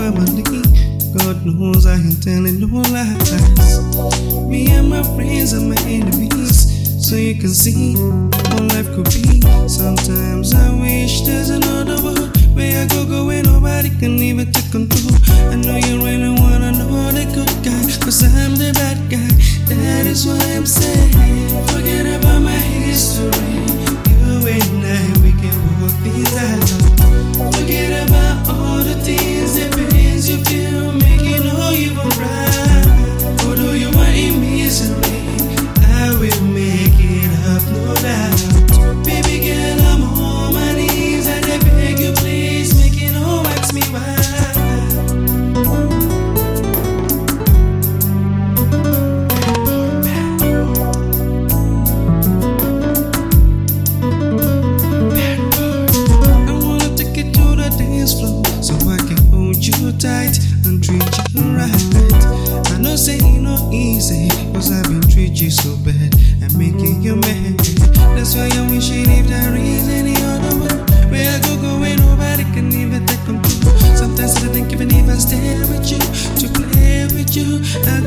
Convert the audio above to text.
family. God knows I ain't telling no lies. Me and my friends are my enemies, so you can see how life could be. Sometimes I wish there's another world where I go where nobody can even take control. I know you really wanna know the good guy, cause I'm the bad guy. That is why I'm saying, forget about my history. You and I, we can work things out. Forget about all the things, the pains you feel, making all you right. Although you are in misery, I will make it up, no doubt. Baby girl, I'm on my knees and I beg you please, make it all ask me why. So I can hold you tight and treat you right. I know say it no easy, cause I've been treating you so bad and making you mad. That's why I wish it if there is any other way where I go where nobody can even take control. Sometimes I think even if I stay with you, to play with you, I